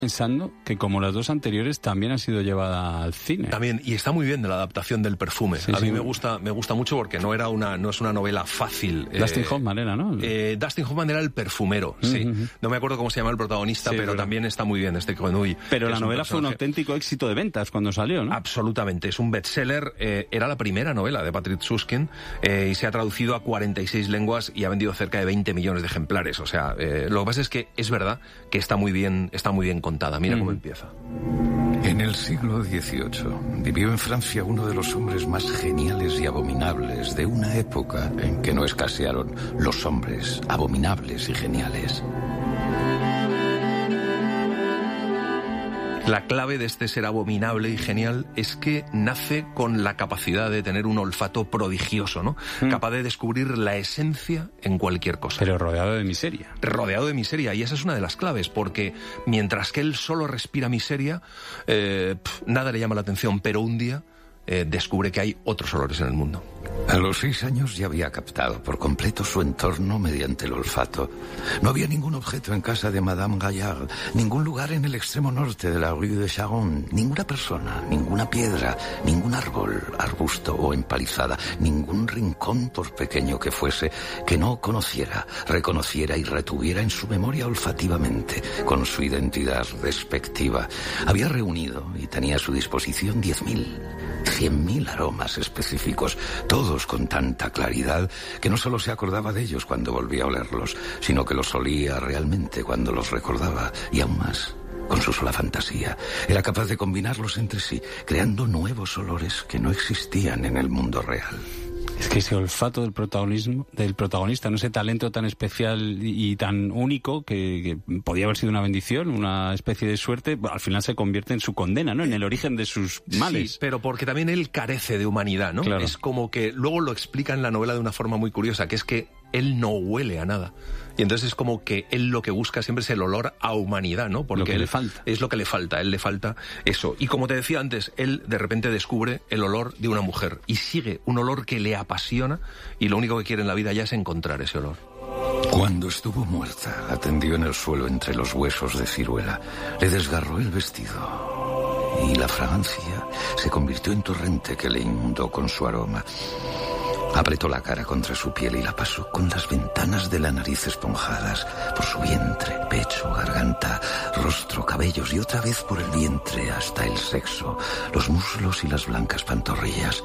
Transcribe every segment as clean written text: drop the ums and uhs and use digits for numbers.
Pensando que como las dos anteriores también ha sido llevada al cine. También, y está muy bien de la adaptación del perfume. Sí, a mí sí. me gusta mucho porque no es una novela fácil. Dustin Hoffman era, ¿no? Dustin Hoffman era el perfumero, sí. No me acuerdo cómo se llama el protagonista, Sí, pero también está muy bien este Grenouille. Pero la novela fue un auténtico éxito de ventas cuando salió, ¿no? Absolutamente, es un bestseller. Era la primera novela de Patrick Süskind y se ha traducido a 46 lenguas y ha vendido cerca de 20 millones de ejemplares. O sea, lo que pasa es que es verdad que está muy bien contada. Mira cómo empieza. En el siglo XVIII vivió en Francia uno de los hombres más geniales y abominables de una época en que no escasearon los hombres abominables y geniales. La clave de este ser abominable y genial es que nace con la capacidad de tener un olfato prodigioso, ¿no? Capaz de descubrir la esencia en cualquier cosa. Pero rodeado de miseria. Rodeado de miseria, y esa es una de las claves, porque mientras que él solo respira miseria, nada le llama la atención, pero un día descubre que hay otros olores en el mundo. A los 6 años ya había captado por completo su entorno mediante el olfato. No había ningún objeto en casa de Madame Gaillard, ningún lugar en el extremo norte de la Rue de Charonne, ninguna persona, ninguna piedra, ningún árbol, arbusto o empalizada, ningún rincón, por pequeño que fuese, que no conociera, reconociera y retuviera en su memoria olfativamente, con su identidad respectiva. Había reunido y tenía a su disposición 10.000, 100.000 aromas específicos, todos con tanta claridad que no solo se acordaba de ellos cuando volvía a olerlos, sino que los olía realmente cuando los recordaba, y aún más, con su sola fantasía. Era capaz de combinarlos entre sí, creando nuevos olores que no existían en el mundo real. Es que ese olfato del protagonista, ¿no? Ese talento tan especial y tan único que podía haber sido una bendición, una especie de suerte, al final se convierte en su condena, ¿no? En el origen de sus males. Sí, pero porque también él carece de humanidad, ¿no? Claro. Es como que luego lo explica en la novela de una forma muy curiosa, que es que él no huele a nada. Y entonces es como que él lo que busca siempre es el olor a humanidad, ¿no? Porque lo que le falta. Es lo que le falta, a él le falta eso. Y como te decía antes, él de repente descubre el olor de una mujer y sigue un olor que le apasiona y lo único que quiere en la vida ya es encontrar ese olor. Cuando estuvo muerta, la tendió en el suelo entre los huesos de ciruela, le desgarró el vestido y la fragancia se convirtió en torrente que le inundó con su aroma. Apretó la cara contra su piel y la pasó con las ventanas de la nariz esponjadas, por su vientre, pecho, garganta, rostro, cabellos y otra vez por el vientre hasta el sexo, los muslos y las blancas pantorrillas.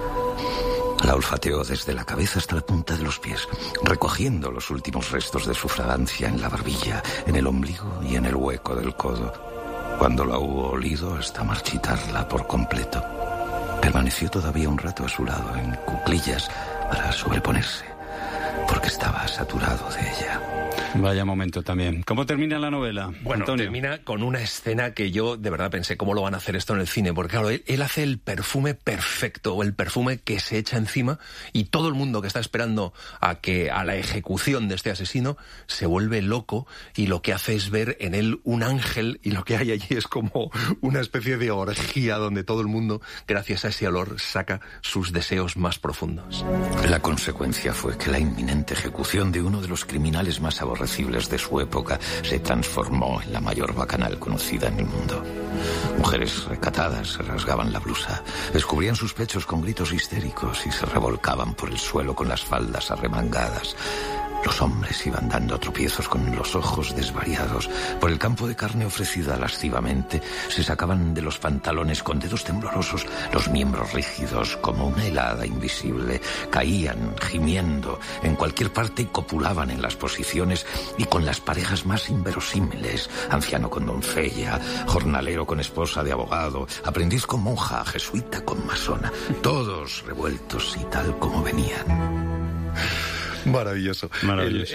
La olfateó desde la cabeza hasta la punta de los pies, recogiendo los últimos restos de su fragancia en la barbilla, en el ombligo y en el hueco del codo. Cuando la hubo olido hasta marchitarla por completo, permaneció todavía un rato a su lado en cuclillas para sobreponerse, porque estaba saturado de ella. Vaya momento también. ¿Cómo termina la novela, Bueno, Antonio? termina con una escena que yo de verdad pensé, ¿cómo lo van a hacer esto en el cine? Porque claro, él hace el perfume perfecto, el perfume que se echa encima, y todo el mundo que está esperando a la ejecución de este asesino se vuelve loco, y lo que hace es ver en él un ángel, y lo que hay allí es como una especie de orgía donde todo el mundo, gracias a ese olor, saca sus deseos más profundos. La consecuencia fue que la inminente ejecución de uno de los criminales más aborrecibles de su época se transformó en la mayor bacanal conocida en el mundo. Mujeres recatadas se rasgaban la blusa, descubrían sus pechos con gritos histéricos y se revolcaban por el suelo con las faldas arremangadas. Los hombres iban dando tropiezos con los ojos desvariados. Por el campo de carne ofrecida lascivamente, se sacaban de los pantalones con dedos temblorosos los miembros rígidos como una helada invisible. Caían, gimiendo, en cualquier parte y copulaban en las posiciones y con las parejas más inverosímiles. Anciano con doncella, jornalero con esposa de abogado, aprendiz con monja, jesuita con masona. Todos revueltos y tal como venían. Maravilloso. Maravilloso.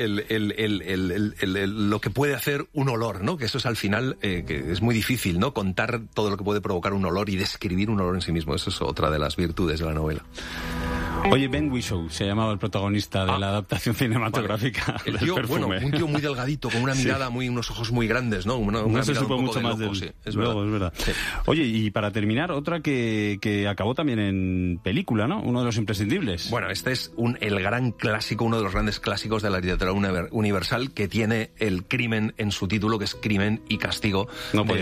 Lo que puede hacer un olor, ¿no? Que eso es al final, que es muy difícil, ¿no? Contar todo lo que puede provocar un olor y describir un olor en sí mismo. Eso es otra de las virtudes de la novela. Oye, Ben Whishaw se llamaba el protagonista de la adaptación cinematográfica del tío, Perfume. Bueno, un tío muy delgadito, con una mirada unos ojos muy grandes, ¿no? No se supo mucho más de él. Sí, es luego, verdad. Es verdad. Sí. Oye, y para terminar, otra que acabó también en película, ¿no? Uno de los imprescindibles. Bueno, este es el gran clásico, uno de los grandes clásicos de la literatura universal, que tiene el crimen en su título, que es Crimen y Castigo,